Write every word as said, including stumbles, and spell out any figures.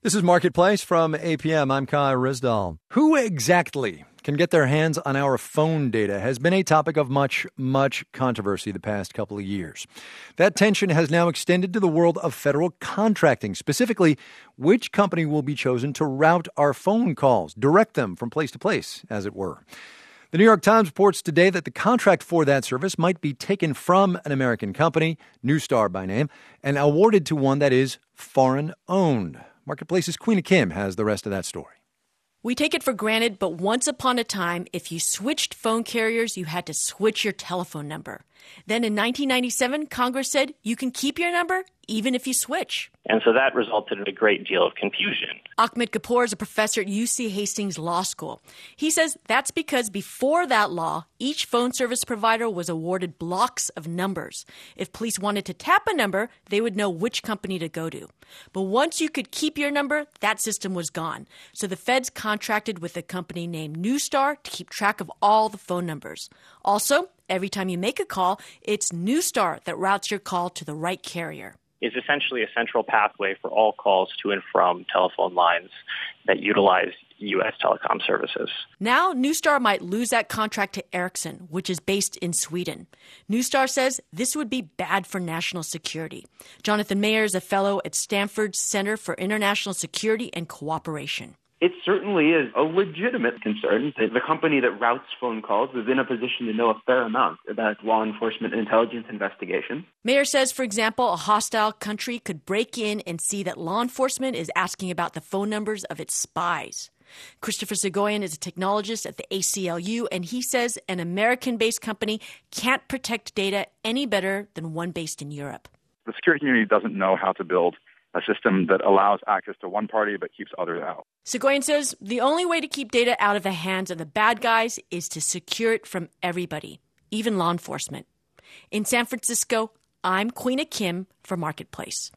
This is Marketplace from A P M. I'm Kai Rizdal. Who exactly can get their hands on our phone data has been a topic of much, much controversy the past couple of years. That tension has now extended to the world of federal contracting, specifically which company will be chosen to route our phone calls, direct them from place to place, as it were. The New York Times reports today that the contract for that service might be taken from an American company, Neustar by name, and awarded to one that is foreign-owned. Marketplace's Queena Kim has the rest of that story. We take it for granted, but once upon a time, if you switched phone carriers, you had to switch your telephone number. Then in nineteen ninety-seven, Congress said you can keep your number even if you switch. And so that resulted in a great deal of confusion. Ahmed Kapoor is a professor at U C Hastings Law School. He says that's because before that law, each phone service provider was awarded blocks of numbers. If police wanted to tap a number, they would know which company to go to. But once you could keep your number, that system was gone. So the feds contracted with a company named Neustar to keep track of all the phone numbers. Also, every time you make a call, it's Neustar that routes your call to the right carrier. Is essentially a central pathway for all calls to and from telephone lines that utilize U S telecom services. Now, Neustar might lose that contract to Ericsson, which is based in Sweden. Neustar says this would be bad for national security. Jonathan Mayer is a fellow at Stanford's Center for International Security and Cooperation. It certainly is a legitimate concern that the company that routes phone calls is in a position to know a fair amount about law enforcement and intelligence investigation. Mayer says, for example, a hostile country could break in and see that law enforcement is asking about the phone numbers of its spies. Christopher Soghoian is a technologist at the A C L U, and he says an American-based company can't protect data any better than one based in Europe. The security community doesn't know how to build a system that allows access to one party but keeps others out. Soghoian says the only way to keep data out of the hands of the bad guys is to secure it from everybody, even law enforcement. In San Francisco, I'm Queena Kim for Marketplace.